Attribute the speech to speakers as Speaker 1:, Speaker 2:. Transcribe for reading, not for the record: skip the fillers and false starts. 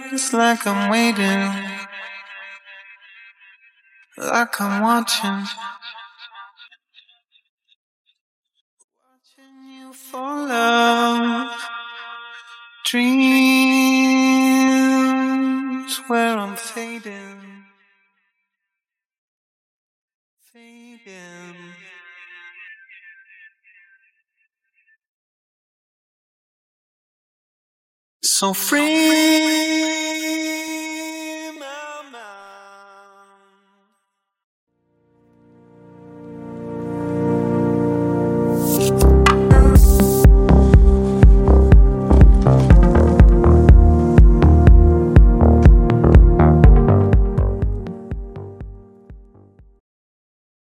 Speaker 1: It's like I'm waiting, like I'm watching you for love. Dreams where I'm fading, fading. So free.